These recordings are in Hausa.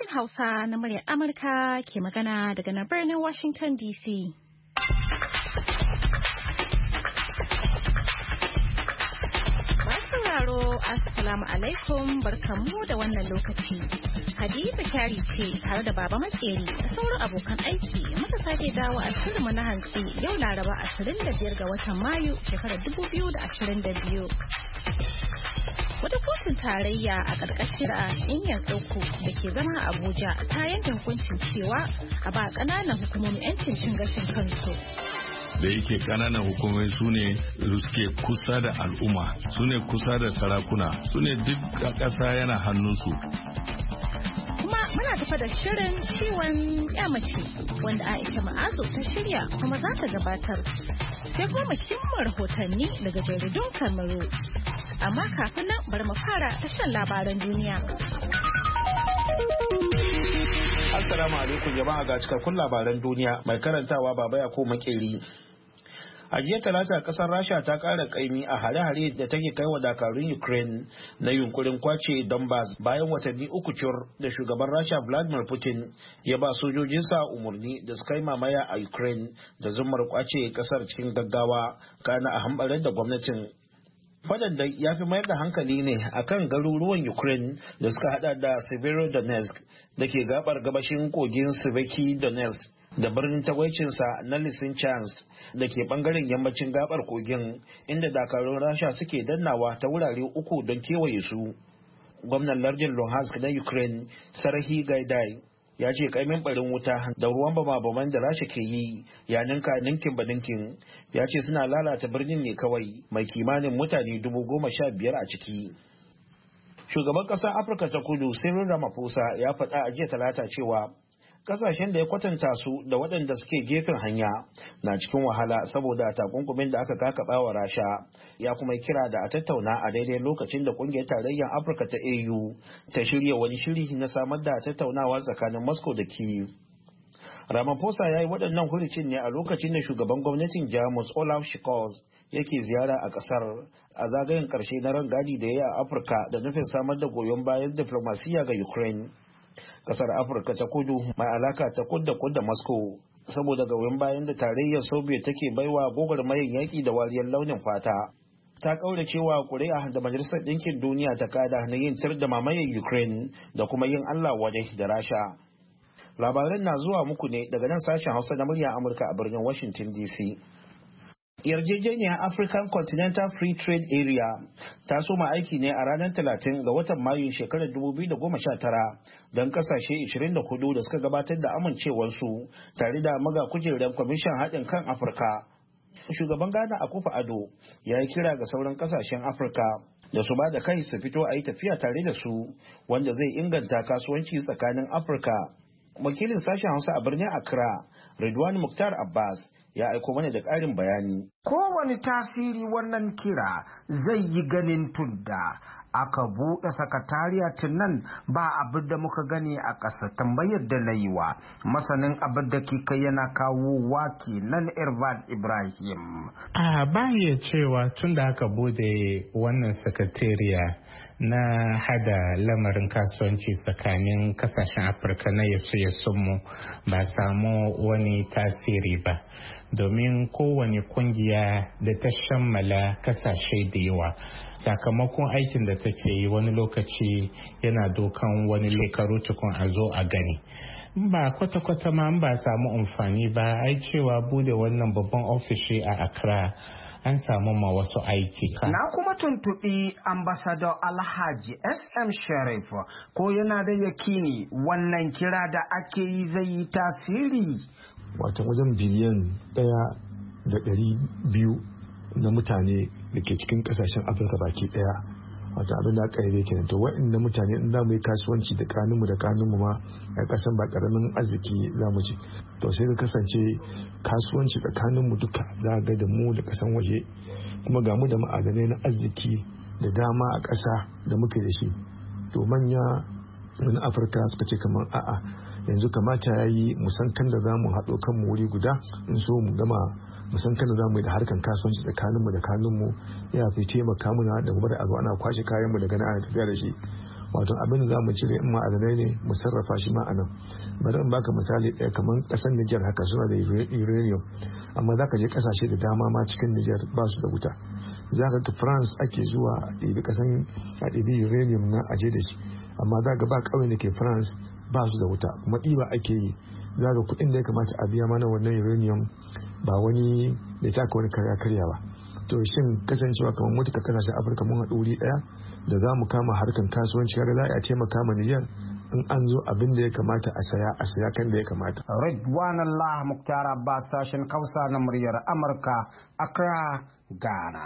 sashen Hausa na muryar Amurka ke magana daga nan birnin Washington DC. Masu sauraro, Assalamu alaikum, barkanmu da wannan lokaci. Hadiza Kyari ce tare da Baba Makeri da sauran abokan aiki muka sake dawo a shirinmu na hantsi yau Laraba 25 ga watan Mayu shekarar 2022. Wata kotun tarayya a ƙarƙashin Inyar Ɗauko da ke zama a Abuja ta yanke hukuncin cewa a ba ƙananan hukumomin 'yancin cin gashin kansu. Da yake ƙananan hukumomi su ne suke kusa da al'umma, su ne kusa da sarakuna, su ne duk ƙasa yana hannunsu. Kuma muna tafa da shirin ciwon mace wanda Aisha Ma'azu ta shirya kuma za ta gabatar. Sai kuma muhimman rahotanni daga jaridun Kamaru. Amma kafin nan bari mu fara da shan labaran duniya. Assalamu alaikum jama'a, ga cikakkun labaran duniya mai karantawa Baba Yakubu Makeri. A jiya Talata kasar Rasha ta kara kaimi a hare-hare da take kai wa dakarun Ukraine na yunkurin kwace Donbas bayan watanni uku cur da shugaban Rasha Vladimir Putin ya ba sojojinsa umarni da su kai mamaya a Ukraine da zumar kwace kasar cikin gaggawa kana a hambarar da gwamnatin. Fadan da ya fi mayar da hankali ne akan garuruwan Ukraine da suka hada da Severodonetsk da ke gabar gabashin kogin Sveki Donetsk da birnin tagwaicinsa na Lysychansk da ke bangaren yammacin gabar kogin inda dakarun Rasha suke dannawa ta wurare uku don kewaye su. Gwamnan lardin Luhansk na Ukraine, Serhiy Gaidai, ya ce kaimin barin wuta da ruwan bama-baman da Rasha ke yi ya ninka ninkin ba ninkin. Ya ce suna lalata birnin ne kawai mai kimanin mutane 15,000 a ciki. Shugaban ƙasar Afirka ta Kudu Cyril Ramaphosa ya faɗa a jiya Talata cewa kasashen da ya kwatanta su da waɗanda suke gefen hanya na cikin wahala saboda takunkumin da aka kakaba wa Rasha. Ya kuma kira da a tattauna a daidai lokacin da kungiyar tarayyar Afirka ta AU ta shirya wani shiri na samar da tattaunawa tsakanin Moscow da Kyiv. Ramaphosa ya yi waɗannan hurucin ne a lokacin da shugaban gwamnatin Jamus Olaf Scholz yake ziyara a ƙasar a zagayen ƙarshe na rangadi da ya yi a Afirka da nufin samar da goyon bayan diflomasiyya ga Ukraine. Kasar Afirka ta Kudu mai alaka ta kud da Moscow saboda goyon bayan da tarayyar Soviet take baiwa gwagwarmayar yaƙi da wariyar launin fata. Ta kauracewa ƙuri'a da Majalisar Ɗinkin Duniya ta kada na yin tir da mamayar Ukraine da kuma yin Allah wadai da Rasha. Labaran na zuwa muku ne daga nan sashen Hausa na muryar Amurka a birnin Washington DC. Yarjejeniyar African Continental Free Trade Area ta soma aiki ne a ranar 30 ga watan Mayu shekarar 2019 don kasashe 24 da suka gabatar da amincewarsu tare da maga kujerar kwamishin haɗin kan Afirka. Shugaban Ghana Akufo-Addo ya yi kira ga sauran kasashen Afirka da su ba da kai su fito a yi tafiya tare da su wanda zai inganta kasuwanci tsakanin Afirka. Wakilin sashen Hausa a birnin Accra, Ridwan Mukhtar Abbas, ya aiko mana da ƙarin bayani. Kowane tasiri wannan kira zai yi ganin tunda aka buɗe sakatariyatin nan ba abin da muka gani a ƙasa, tambayar da na yi wa masanin abin da ke kai yana kawo wake nan Irfan Ibrahim. Ba ya cewa tun da aka bude wannan sakatariya na hada lamarin kasuwanci tsakanin kasashen Afirka na yasu-yasunmu ba samu wani tasiri ba, domin kowane kungiya da ta shammala kasashe da yawa sakamakon aikin da take yi wani lokaci yana dokan wani shekaru tukun a zo a gani. Ba kwata-kwata ma ba samu amfani ba, ai cewa bude wannan babban ofishi a Accra an samu ma wasu aiki. Na kuma tuntuɓi ambasador Alhaji SM Sharif ko yana da yakini wannan kira da ake yi zai yi tasiri. Wata wajen biliyan 1.2 na mutane da ke cikin kasashen Afirka baki daya, wata abin da aka yi kenan. To wa'inda mutane in za mu yi kasuwanci da kanunmu ma a kasan ba karamin arziki za mu ci. To sai ka kasance kasuwanci tsakaninmu duka za ga da mu da kasan waje, kuma ga mu da ma'adanai na arziki da dama a ƙasa da muke da shi. To manya na Afirka suka ce kamar a'a yanzu kamata ya yi musan kan da za mu haɗo kanmu wuri guda in so mu gama musan kan da za mu yi da harkan kasuwanci tsakaninmu da kanunmu ya fi taimaka muna da kuma da ana kwashe kayanmu daga nan ana tafiya da shi wato abin da za mu cire in ma'adanai ne mu sarrafa shi ma a nan. Bari in baka misali ɗaya, kamar ƙasar Nijar haka suna da uranium, amma za ka je ƙasashe da dama ma cikin Nijar ba su da wuta. Za ka ga France ake zuwa a ɗibi uranium na aje da shi, amma za ga ba ƙauyen da ke France ba su da wuta, kuma ɗiba ake yi. Za ga kuɗin da ya kamata a biya mana wannan uranium ba wani da taka wani karya ba. To shin kasancewa kamar mutuka kasashen Afirka mun haɗu wuri ɗaya da za mu kama harkan kasuwanci, kaga za a taimaka ma Nijar in an zo abin da ya kamata a saya kan da ya kamata. Ridwan Allah Muktar Abbas, sashen Hausa na muryar Amurka, Accra, Ghana.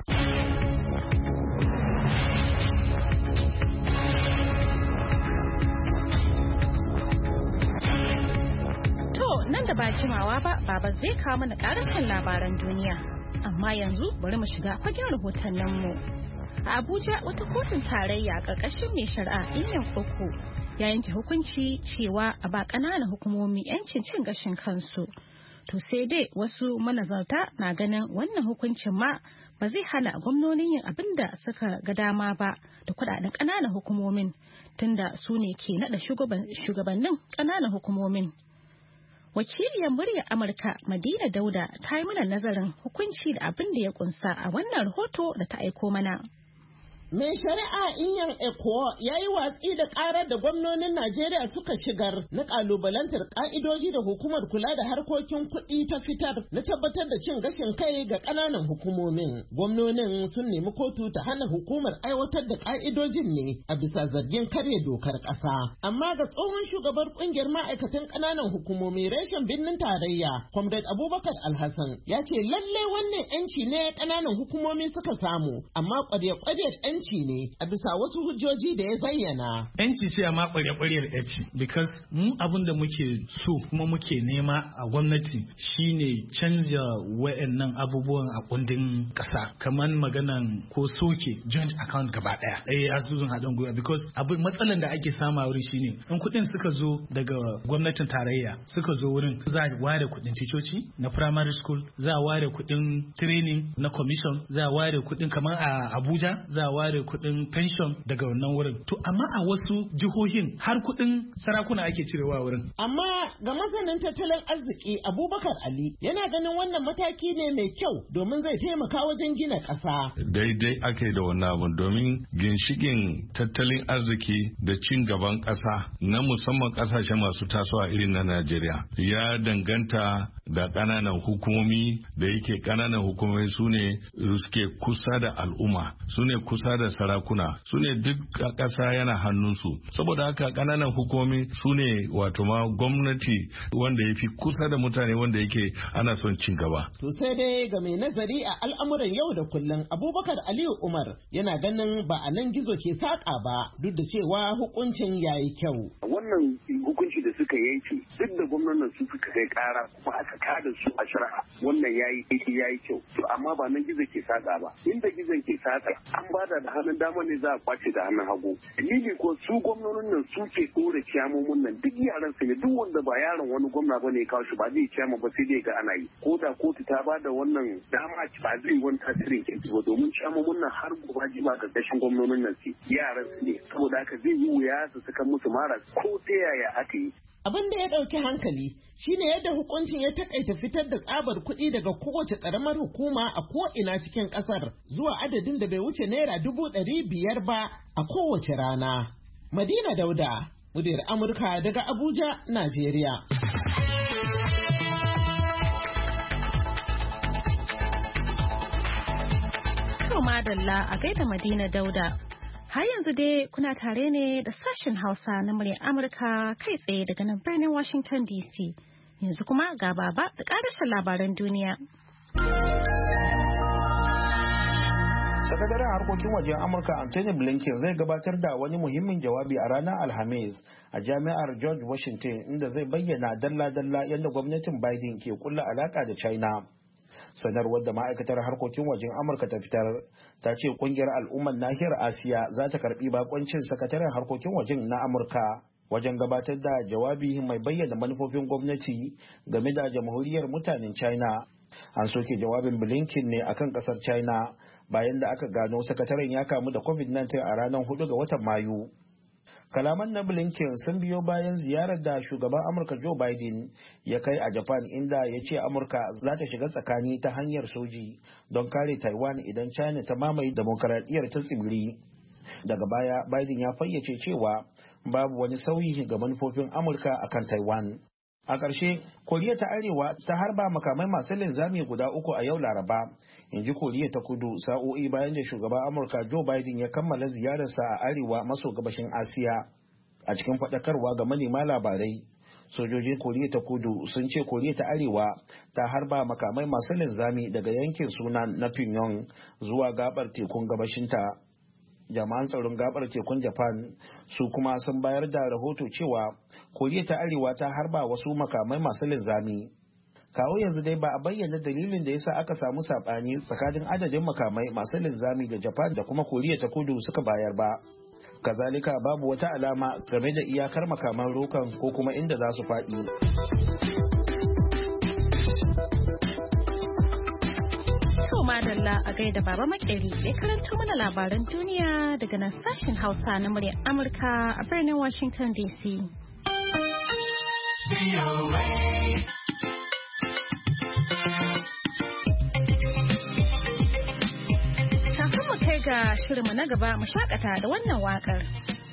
Nan da ba jimawa ba, Baba zai kawo mana ƙarashin labaran duniya. Amma yanzu bari mu shiga fagen rahotanninmu. A Abuja, wata kotun tarayya a ƙarƙashin mai shari'a Iyan Koko ya yanke hukunci cewa a ba ƙananan hukumomi 'yancin cin gashin kansu. To sai dai wasu manazarta na ganin wannan hukuncin ma ba zai hana gwamnonin yin abin da suka ga dama ba da kudaden ƙananan hukumomin, tunda su ne ke naɗa shugabannin ƙananan hukumomin. Wakiliyar muryar Amurka Madina Dauda ta yi mana nazarin hukunci da abin da ya kunsa a wannan rahoto da ta aiko mana. Mai shari'a Inyan Eko ya yi watsi da karar da gwamnonin Najeriya suka shigar na kalubalantar ka'idoji da hukumar kula da harkokin kuɗi ta fitar na tabbatar da cin gashin kai ga ƙananan hukumomin. Gwamnonin sun nemi kotu ta hana hukumar aiwatar da ka'idojin ne a bisa zargin karya dokar ƙasa. Amma ga tsohon shugabar ƙungiyar ma'aikatan ƙananan hukumomi reshen birnin tarayya, Comrade Abubakar Alhassan, ya ce lallai wannan 'yanci ne ƙananan hukumomi suka samu, amma ƙwarya-ƙwarya ne a bisa wasu hujjoji da ya zayyana. Yanci ce amma ƙwarya-ƙwaryar yanci, because mu abin da muke so kuma muke nema a gwamnati shine canja wayannan abubuwan a kundin ƙasa, kamar maganan ko soke joint account gaba ɗaya asusun haɗin gwiwa, because abin matsalan da ake sama wurin shine in kuɗin suka zo daga gwamnatin tarayya suka zo wurin, za a ware kuɗin ticoci na primary school, za a ware kuɗin training na commission, za a ware kuɗin kamar a Abuja za a ware kuɗin pension daga wannan wurin. To amma a wasu jihohin har kuɗin sarakuna ake cirewa wurin. Amma ga masanin tattalin arziki Abubakar Ali yana ganin wannan mataki ne mai kyau domin zai taimaka wajen gina ƙasa. Daidai ake da wannan abun, domin ginshikin tattalin arziki da cin gaban ƙasa na musamman ƙasashe masu tasowa irin na Najeriya ya danganta da ƙananan hukumomi, da yake ƙananan hukumomi su ne suke kusa da al'umma, su ne kusa da sarakuna, su ne duk ƙasa yana hannunsu. Saboda haka ƙananan hukumomi su ne wato ma gwamnati wanda ya fi kusa da mutane, wanda yake ana son cin gaba. To sai dai ga mai nazari a al'amuran yau da kullum Abubakar Aliyu Umar yana ganin ba a nan gizo ke saƙa ba, duk da cewa hukuncin yayi kyau. Wannan hukunci da suka yanke duk da gwamnatin su suka kai ƙara kuma aka kada su a shari'a, wannan yayi kyau. To amma ba nan gizo ke saƙa ba. Inda gizon ke saƙa an bada da hannun dama ne za a kwace da hannun hagu. Dalili ko su gwamnonin nan su ke ɗora ciyamomin nan, duk yaran su ne, duk wanda ba yaron wani gwamna ba ne kawo shi ba zai ciyama ba, sai dai ga ana yi. Ko da kotu ta bada wannan dama ba zai wani tasirin kinsu ba, domin ciyamomin nan har gobe ji ba ƙarƙashin gwamnonin nan su yaran su ne, saboda haka zai yi wuya su saka musu mara ko ta yaya aka yi. Abin da ya ɗauki hankali shine yadda hukuncin ya takaita fitar da tsabar kuɗi daga kowace ƙaramar hukuma a ko'ina cikin ƙasar zuwa adadin da bai wuce naira 500 ba a kowace rana. Madina Dauda, muryar Amurka daga Abuja, Najeriya. Madalla a gaida Madina Dauda. Har yanzu dai kuna tare ne da sashen Hausa na muryar Amurka kai tsaye daga nan birnin Washington DC. Yanzu kuma ga Baba da ƙarashin labaran duniya. Sakataren harkokin wajen Amurka Anthony Blinken zai gabatar da wani muhimmin jawabi a ranar Alhamis a jami'ar George Washington, inda zai bayyana dalla-dalla yadda gwamnatin Biden ke kulla alaka da China. Sanarwar da ma'aikatar harkokin wajen Amurka ta fitar ta ce kungiyar al'ummar nahiyar Asiya za ta karbi bakoncin sakataren harkokin wajen na Amurka wajen gabatar da jawabi mai bayyana manufofin gwamnati game da jamhuriyar mutanen China. An soke jawabin Blinken ne akan kasar China bayan da aka gano sakataren ya kamu da COVID-19 a ranar 4 ga watan Mayu. Kalaman na Blinken sun biyo bayan ziyarar da shugaban Amurka Joe Biden ya kai a Japan, inda ya ce Amurka za ta shiga tsakani ta hanyar soji don kare Taiwan idan China ta mamaye demokaradiyyar ta tsibiri. Daga baya Biden ya fayyace cewa babu wani sauyi ga manufofin Amurka akan Taiwan. A ƙarshe, Koriya ta Arewa ta harba makamai masu linzami guda 3 a yau Laraba, in ji Koriya ta Kudu sa'o'i bayan da shugaban Amurka Joe Biden ya kammala ziyararsa a arewa maso gabashin Asiya. A cikin faɗakarwa ga manema labarai, sojojin Koriya ta Kudu sun ce Koriya ta Arewa ta harba makamai masu linzami daga yankin Sunan na Pyongyang zuwa gabar tekun gabashinta. Jami'an tsaron gabar tekun Japan su kuma sun bayar da rahoto cewa Koriya ta Arewa ta harba wasu makamai masu linzami. Kawo yanzu dai ba a bayyana dalilin da yasa aka samu sabani tsakanin adadin makamai masu linzami da Japan da kuma Koriya ta Kudu suka bayar ba. Kazalika babu wata alama game da iyakar makaman rokan ko kuma inda za su faɗi. Madalla a gaida Baba Makeri ya karanto mana labaran duniya daga nan sashen Hausa na muryar Amurka a birnin Washington DC. Kafin mu kai ga shirinmu na gaba mu shakata da wannan waƙar.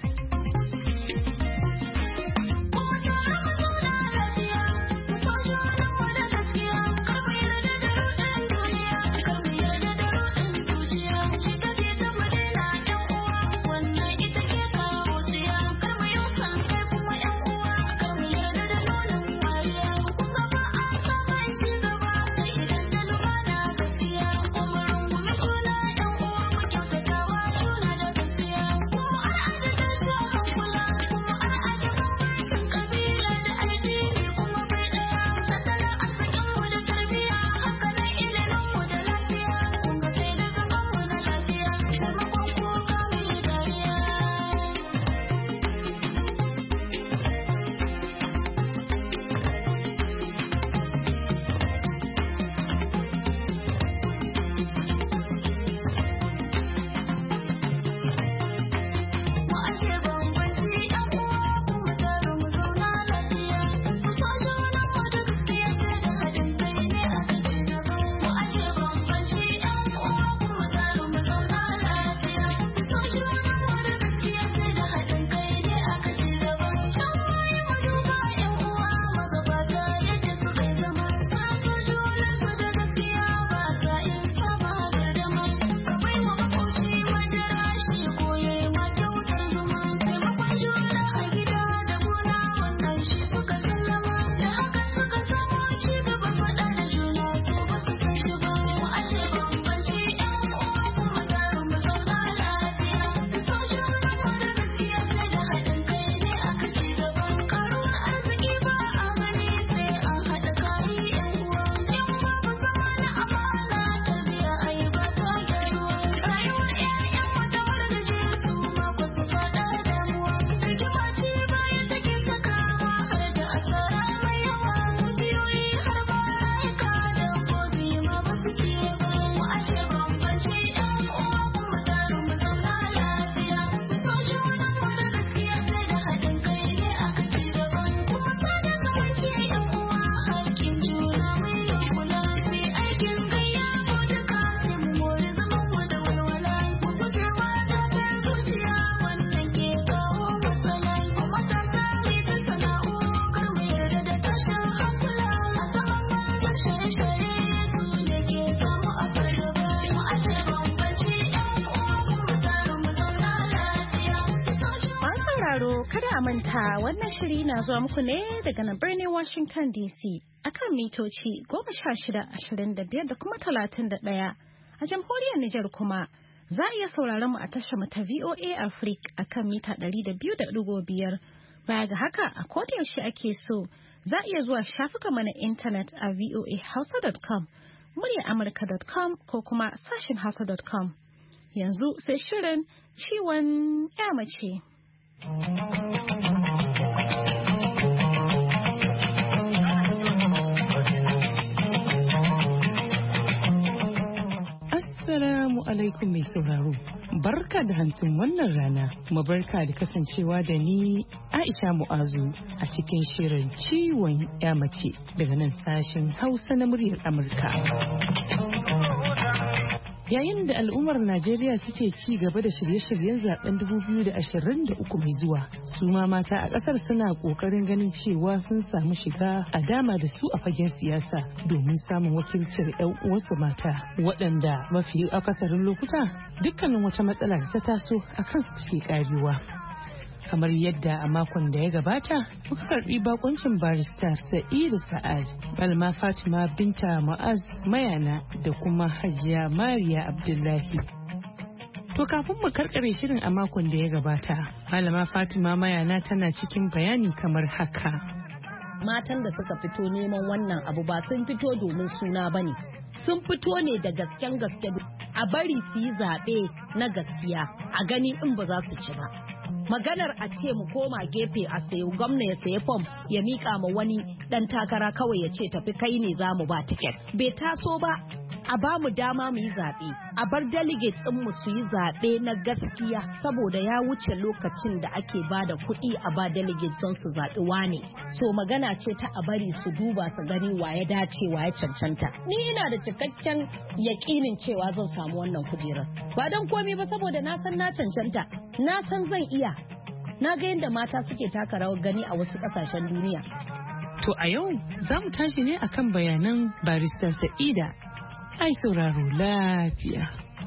Kada a manta wannan shiri na zuwa muku ne daga nan birnin Washington DC akan mitoci 1625 da kuma 31 a jamhuriyar Nijar kuma za a iya sauraron mu a tashar mu ta VOA Africa akan mita 200.5. Baya ga haka a kodayaushe ake so za a iya zuwa shafukan mu na intanet a voahausa.com, muryaamurka.com ko kuma sashin hausa.com. Yanzu sai shirin ciwon ya mace. Assalamu alaikum alaikum mai sauraro. Barka da hantsin wannan rana, kuma barka da kasancewa da ni Aisha Mu'azu a cikin shirin ciwon ya mace daga nan sashen Hausa na muryar Amurka. Yayin da al'ummar Najeriya suke ci gaba da shirye-shiryen zaben 2023 mai zuwa, su ma mata a kasar suna kokarin ganin cewa sun samu shiga a dama da su a fagen siyasa domin samun wakilcin 'yan uwansu mata waɗanda mafi akasarin lokuta dukkanin wata matsala da ta taso a kansu suke karewa. Kamar yadda a makon da ya gabata muka karbi bakoncin barista Sa'idu Sa'ad, Malama Fatima Binta Mu'az Mayana da kuma Hajiya Mariya Abdullahi. To kafin mu karkare shirin a makon da ya gabata, Malama Fatima Mayana tana cikin bayani kamar haka. Matan da suka fito neman wannan abu ba sun fito domin suna bane. Sun fito ne da gasken gaske, a bari su yi zaɓe na gaskiya, a gani in ba za su ci ba. Maganar a ce mu koma gefe a sayo gwamna ya sayi fom ya mika ma wani dan takara kawai ya ce tafi kai ne za mu ba tiket bai taso ba. A ba mu dama mu yi zaɓe, a bar delegates ɗin mu su yi zaɓe na gaskiya, saboda ya wuce lokacin da ake ba da kuɗi a ba delegates don su zaɓi wane. So magana ce ta a bari su duba su gani wa ya dace wa ya cancanta. Ni ina da cikakken yaƙinin cewa zan samu wannan kujerar. Ba don komai ba, saboda na san na cancanta, na san zan iya. Na ga yadda mata suke taka rawar gani a wasu ƙasashen duniya. To a yau za mu tashi ne akan bayanan barista Sa'ida. Ai sauraro lafiya.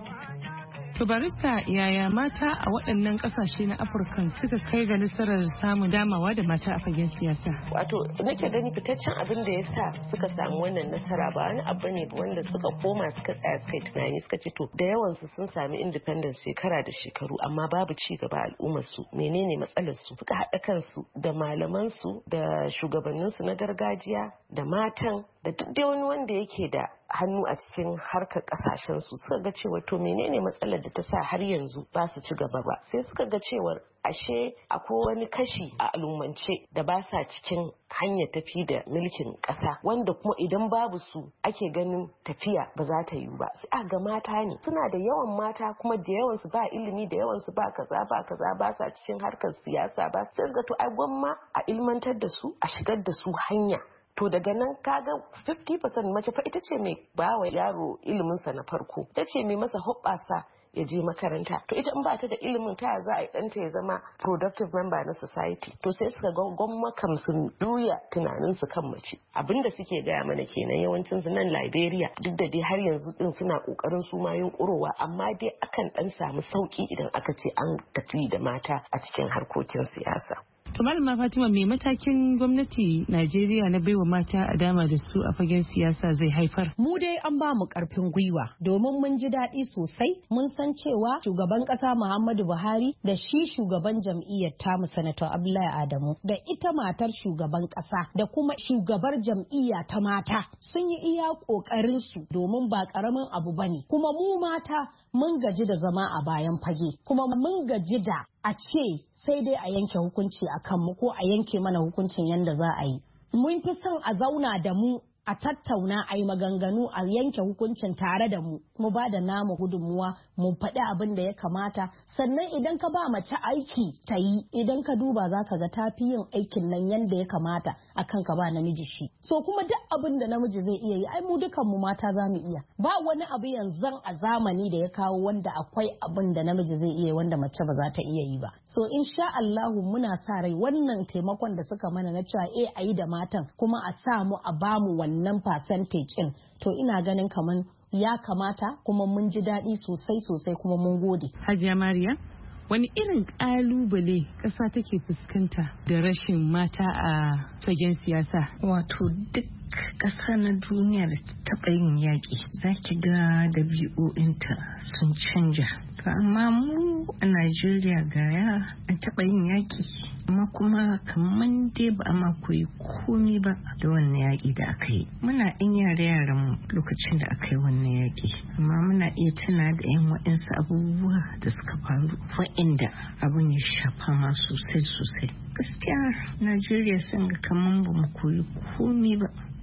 To barista, yaya mata a waɗannan ƙasashe na Afirka suka kai ga nasarar samun damawa da mata a fagen siyasa? Wato nake gani fitaccen abin da ya sa suka samu wannan nasara ba wani abu ne wanda suka koma suka tsaya suka yi tunani suka ce to da yawansu sun sami independence shekara da shekaru amma babu ci gaba al'ummar su, menene matsalar su? Suka haɗa kansu da malaman su da shugabannin su na gargajiya da matan da duk dai wani wanda yake da hannu a cikin harkar kasashen su, suka ga cewa to menene matsalar da ta sa har yanzu ba su ci gaba ba. Sai suka ga cewar ashe akwai wani kashi a al'ummance da ba sa cikin hanyar tafi da mulkin ƙasa, wanda kuma idan babu su ake ganin tafiya ba za ta yiwu ba. Sai ga mata ne, suna da yawan mata kuma da yawan su ba ilimi, da yawan su ba kaza ba sa cikin harkar siyasa ba. Sai ga to ai gwamma a ilmantar da su, a shigar da su hanya. To daga nan kaga 50% mace fa ita ce mai bawa yaro iliminsa na farko, ita ce mai masa hoɓɓasa ya je makaranta. To ita in ba ta da ilimin ta za a yi ɗanta ya zama productive member na society. To sai suka ga gwamnatin sun juya tunaninsu kan mace. Abinda suke gaya mana kenan yawancin su nan Liberia, duk da dai har yanzu din suna kokarin su ma yunkurowa, amma dai akan dan samu sauki idan aka ce an tafi da mata a cikin harkokin siyasa. To Malama Fatima, me matakin gwamnati Najeriya na baiwa mata a dama da su a fagen siyasa zai haifar? Mu dai an ba mu karfin gwiwa domin mun ji daɗi sosai. Mun san cewa shugaban ƙasa Muhammadu Buhari da shi shugaban jam'iyyar tamu Sanator Abdullahi Adamu da ita matar shugaban ƙasa da kuma shugabar jam'iyya ta mata sun yi iya ƙoƙarin su, domin ba ƙaramin abu bane. Kuma mu mata mun gaji da zama a bayan fage, kuma mun gaji da a ce sai dai a yanke hukunci a kanmu ko a yanke mana hukuncin yadda za a yi. Mun fi son a zauna da mu, a tattauna, a yi maganganu, a yanke hukuncin tare da mu ba da namu gudunmuwa, mu faɗi abin da ya kamata. Sannan idan ka ba mace aiki ta yi, idan ka duba za ka ga ta fi yin aikin nan yadda ya kamata akan ka ba namiji shi. So kuma duk abin da namiji zai iya yi, ai mu dukan mu mata za mu iya. Ba wani abu yanzu a zamani da ya kawo wanda akwai abin da namiji zai iya wanda mace ba za ta iya yi ba. So insha Allahu muna sa rai wannan taimakon da suka mana na cewa a yi da matan kuma a sa mu a bamu wannan percentage ɗin, to ina ganin kaman ya kamata, kuma mun ji daɗi sosai kuma mun gode. Hajiya Mariya, wani irin ƙalubale ƙasa take fuskanta da rashin mata a fagen siyasa? Wato duk ƙasa na duniya da taɓa yin yaƙi za ki ga ɗabi'o'inta sun canja. Amma mu a Najeriya gaya an taɓa yin yaƙi, amma kuma kamar dai ba a ma koyi komai ba da wannan yaƙi da aka yi. Muna ɗan yare mu lokacin da aka yi wannan yaƙi, amma muna iya tuna da yan waɗansu abubuwa da suka faru waɗanda abin ya shafa ma sosai. Gaskiya Najeriya sun ga kamar ba mu koyi komai ba.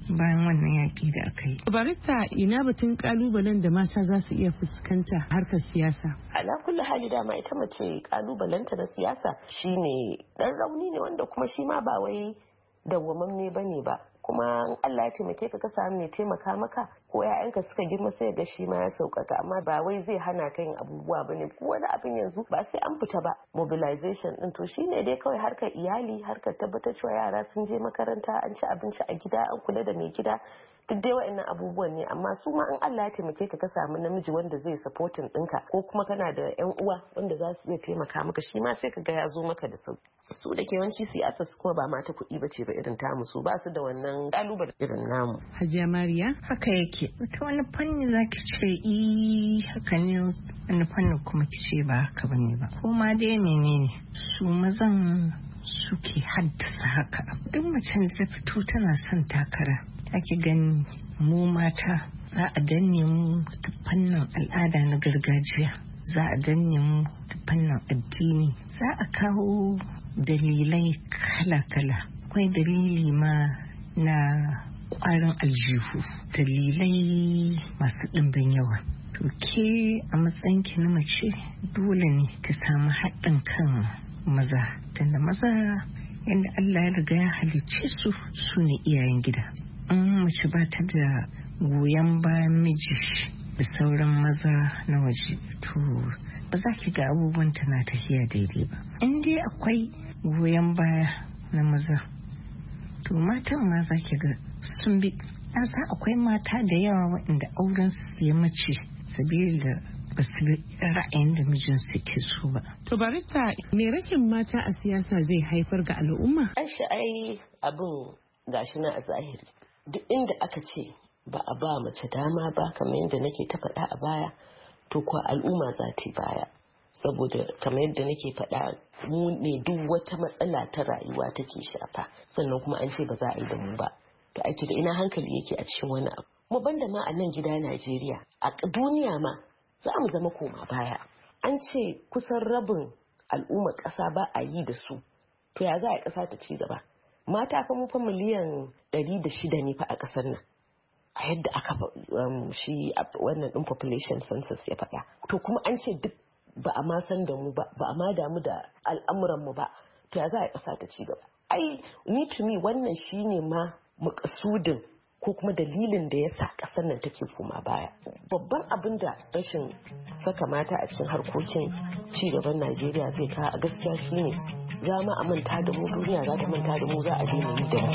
bayan wannan yaƙi da aka yi. Barista, ina batun kalubalen da mata za su iya fuskanta harkar siyasa? Ala kulli hali dama ita mace kalubalenta na siyasa shine dan rauni ne wanda kuma shi ma ba wai dawwamamme bane ba. Kuma Allah ya taimake ka samu mai taimaka maka ko ƴaƴanka suka girma sai ga shi ma ya sauƙaƙa, amma ba wai zai hana ka yin abubuwa bane. Ko wani abin yanzu ba sai an fita ba, mobilization din to shine dai kawai harkar iyali, harkar tabbatar cewa yara sun je makaranta, an ci abinci a gida, an kula da mai gida, duk dai wa'annan abubuwan ne. Amma su ma in Allah ya taimake ka samu namiji wanda zai supporting ɗinka, ko kuma kana da ƴan uwa wanda za su iya taimaka maka, shi ma sai ka ga ya zo maka da sauki. Su da ke yawanci siyasa su kuma ba mata kuɗi ba ce ba irin tamu, su ba su da wannan kalubale irin namu. Hajiya Mariya? Haka yake. Wata wani fanni za ki ce haka ne, wani fanni kuma ki ce ba haka bane ba. Ko ma dai menene su mazan suke haddasa haka. Duk macen da ta fito tana son takara, ake gani mu mata za a danne mu ta fannin al'ada na gargajiya, za a danne mu ta fannin addini, za a kawo dalilai kala-kala. Akwai dalili ma na ƙwarin aljihu, dalilai masu ɗimbin yawa. To ke a matsayinki na mace dole ne ki samu haɗin kan maza, tunda maza yadda Allah ya riga ya halicce su ne iyayen gida. In mace ba ta da goyon bayan miji da sauran maza na waje, to ba za ki ga abubuwan tana tafiya daidai ba. In dai akwai goyon baya na maza, to matan ma za ki ga sun bi. Asa akwai mata da yawa waɗanda auren su ya mace sabila ba su bi ra'ayin da mijin su ke so ba. To barista, me rashin mata a siyasa zai haifar ga al'umma? Ai abin gashi na a zahiri. Duk inda aka ce ba a ba mace dama ba, kamar yadda nake ta faɗa a baya, to kuwa al'umma za ta baya. Saboda kamar yadda nake faɗa, mu ne duk wata matsala ta rayuwa take shafa, sannan kuma an ce ba za a yi da mu ba. To ai da ina hankali yake a cikin wani abu. Mu banda ma a nan gida Najeriya, a duniya ma za mu zama koma baya. An ce kusan rabin al'ummar ƙasa ba a yi da su. To ya za a ƙasa ta ci gaba? Mata fa mu fa miliyan 106 ne fa a ƙasar nan. A yadda aka shi wannan ɗin population census ya faɗa. To kuma an ce duk ba a ma san da mu ba a ma damu da al'amuran mu ba. To ya za a ƙasa ta ci gaba? Ai ni to me wannan shine ma makasudin ko kuma dalilin da ya sa ƙasar nan take koma baya. Babban abin da rashin saka mata a cikin harkokin ci gaban Najeriya zai kawo a gaskiya shine za mu a manta da mu, duniya za ta manta da mu, za a daina yi da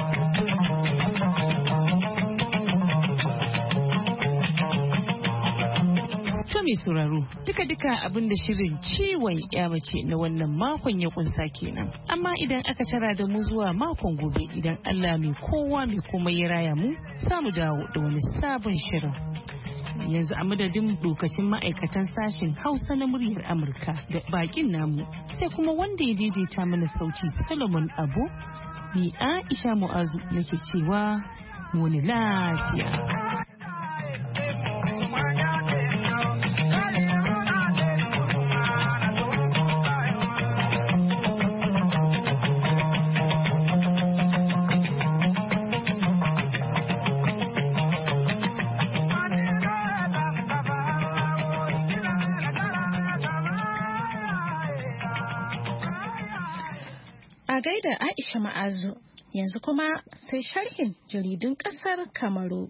To mai sauraro, duka abin da shirin ciwon mace na wannan makon ya kunsa kenan. Amma idan aka tara da mu zuwa makon gobe, idan Allah mai kowa mai komai ya raya mu, za mu dawo da wani sabon shirin. Yanzu a madadin dokacin ma'aikatan sashen Hausa na muryar Amurka da bakin namu, sai kuma wanda ya daidaita mana sauti Solomon Abu, ni Aisha Mu'azu nake cewa mu ne lafiya. Gaida Aisha Ma'azu, yanzu kuma sai sharhin jaridun ƙasar Kamaru.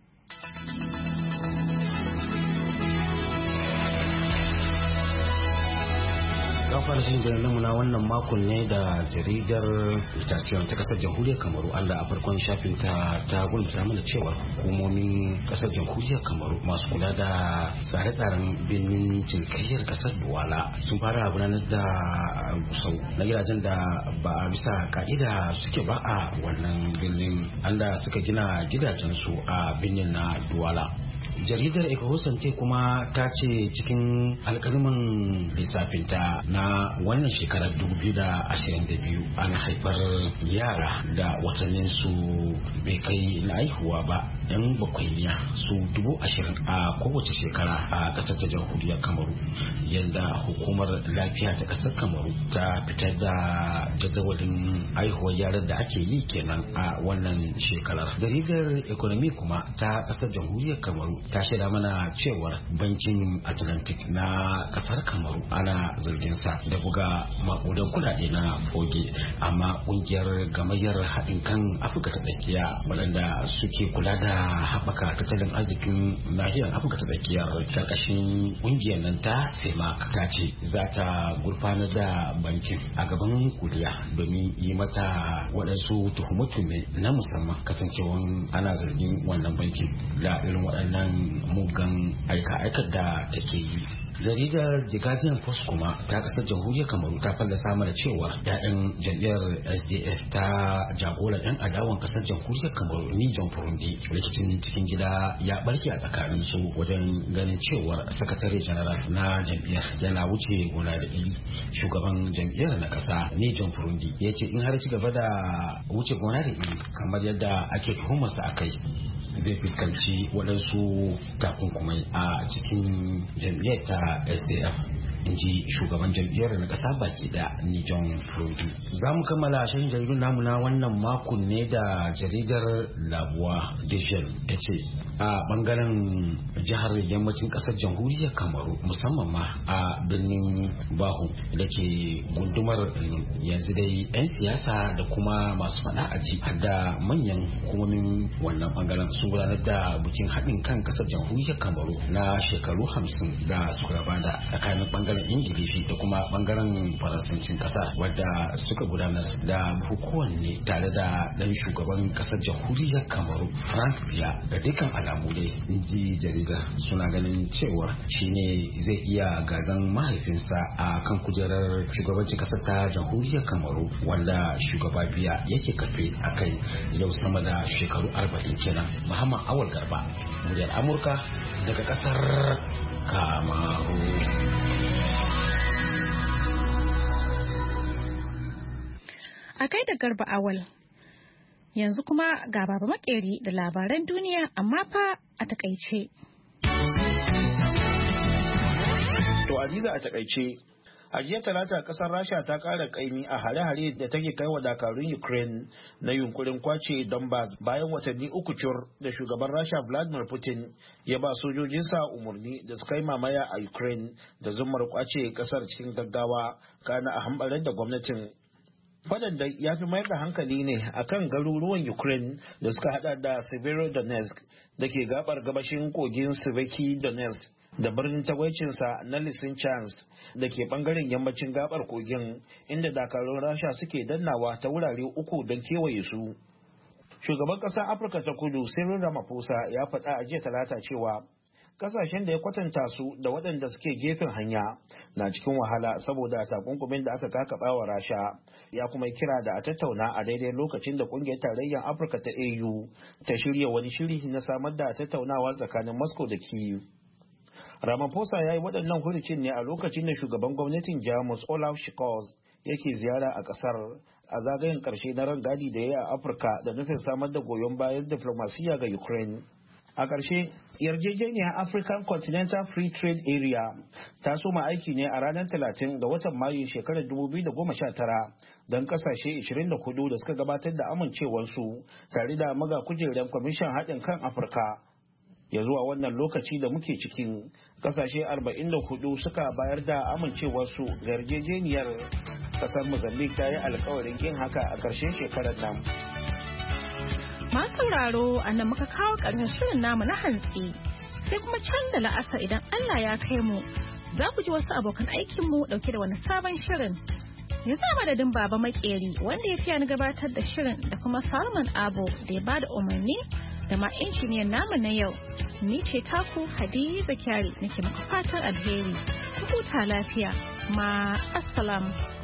Zan fara shirin jaridar na wannan makon ne da jaridar Mutation ta kasar jamhuriyar Kamaru, Allah a farkon shafin ta gulmata mana cewa hukumomin kasar jamhuriyar Kamaru masu kula da tsare-tsaren birnin cinikayyar kasar Duwala sun fara gudanar da gusau na gidajen da ba a bisa ka'ida suke ba a wannan birnin, Allah suka gina gidajensu a birnin na Duwala. jaridar Ecohosan kuma ta ce cikin alƙalman lissafinta na wannan shekarar 2022 an haifar yara da watannin su bai kai na haihuwa ba yan bakwai su 20,000 a kowace shekara a ƙasar ta jamhuriyar Kamaru, yadda hukumar lafiya ta ƙasar Kamaru ta fitar da jadawalin haihuwar yaran da ake yi kenan a wannan shekarar. Jaridar Economy kuma ta ƙasar jamhuriyar Kamaru ta shaida mana cewar bankin Atlantic na ƙasar Kamaru ana zargin sa da buga makudan kudade na foge, amma ƙungiyar gamayyar haɗin kan Afirka ta tsakiya waɗanda suke kula da haɓaka tattalin arzikin nahiyar Afirka ta tsakiya ƙarƙashin ƙungiyar nan ta FEMAC ta ce za ta gurfanar da bankin a gaban kuliya domin yi mata waɗansu tuhume na musamman, kasancewan ana zargin wannan bankin da irin waɗannan mugan aika-aikar da take yi. Jaridar The Guardian Post kuma ta kasar jamhuriyar Kamaru ta fallasa mana cewa 'ya'yan jam'iyyar SDF ta jagoran 'yan adawan kasar jamhuriyar Kamaru ni John Furundi rikicin cikin gida ya barke a tsakanin su wajen ganin cewar sakatare general na jam'iyyar yana wuce gona da iri. Shugaban jam'iyyar na kasa ni John Furundi ya ce in har ci gaba da wuce gona da iri kamar yadda ake tuhumarsa a kai zai fuskanci waɗansu takunkumai a cikin jam'iyyar ta SDF, in ji shugaban jam'iyyar na ƙasa baki da Nijon Furundi. Za mu kammala shan jaridun namu na wannan makon ne da jaridar Labuwa Dijon ta ce a bangaren jihar yammacin ƙasar jamhuriyar Kamaru musamman ma a birnin Bahu da ke gundumar yanzu dai 'yan siyasa da kuma masu faɗa aji da manyan hukumomin wannan bangaren sun gudanar da bikin haɗin kan ƙasar jamhuriyar Kamaru na shekaru 50 da suka gabata tsakanin bangaren Ingilishi da kuma bangaren Faransancin ƙasa, wadda suka gudanar da bukukuwan ne tare da ɗan shugaban ƙasar jamhuriyar Kamaru Frank Biya. Ga dukkan alamu dai in ji jarida suna ganin cewa shine zai iya gagan mahaifinsa a kan kujerar shugabancin ƙasar ta jamhuriyar Kamaru, wanda shugaba Biya yake kafe a kai yau sama da shekaru 40 kenan. Muhammad Awal Garba, muryar Amurka daga ƙasar Kamaru. A kai da Garba Awal. Yanzu kuma ga Baba Makeri da labaran duniya amma fa a takaice. To Aziza a takaice. A jiya talata kasar Rasha ta kara kaimi a hare-hare da take kai wa dakarun Ukraine na yunkurin kwace Donbas bayan watanni uku cur da shugaban Rasha Vladimir Putin ya ba sojojinsa umarni da su kai mamaya a Ukraine da zumar kwace kasar cikin gaggawa kana a hambarar da gwamnatin. Fadan da ya fi mayar da hankali ne akan garuruwan Ukraine da suka hada da Severodonetsk da ke gabar gabashin kogin Sveki Donetsk da birnin tagwaicinsa na Lysychansk da ke bangaren yammacin gabar kogin, inda dakarun Rasha suke dannawa ta wurare uku don kewaye su. Shugaban ƙasar Afirka ta Kudu Cyril Ramaphosa ya faɗa a jiya talata cewa kasashen da ya kwatanta su da waɗanda suke gefen hanya na cikin wahala saboda takunkumin da aka kakaba wa Rasha, ya kuma kira da a tattauna a daidai lokacin da ƙungiyar tarayyar Afirka ta AU ta shirya wani shiri na samar da tattaunawa tsakanin Moscow da Kyiv. Ramaphosa ya yi waɗannan hurucin ne a lokacin da shugaban gwamnatin Jamus Olaf Scholz yake ziyara a ƙasar a zagayen ƙarshe na rangadi da ya yi a Afirka da nufin samar da goyon bayan diflomasiyya ga Ukraine. A ƙarshe, yarjejeniyar African Continental Free Trade Area ta soma aiki ne a ranar 30 ga watan Mayu shekarar 2019 don ƙasashe 24 da suka gabatar da amincewarsu tare da maga kujerar kwamishin haɗin kan Afirka. Ya zuwa wannan lokaci da muke cikin ƙasashe 44 suka bayar da amincewarsu ga yarjejeniyar. Ƙasar Mozambique ta yi alkawarin yin haka a ƙarshen shekarar nan. Masu sauraro a nan muka kawo ƙarshen shirin namu na hantsi, sai kuma can da la'asar idan Allah ya kai mu za ku ji wasu abokan aikinmu ɗauke da wani sabon shirin. Ya sa madadin Baba Makeri wanda ya fiya ni gabatar da shirin da kuma Salman Abo da ya bada umarni da ma injiniyan namu na yau. Ni ce taku Hadiza Kyari nake muku fatan alheri. Ku huta lafiya. Ma assalamu.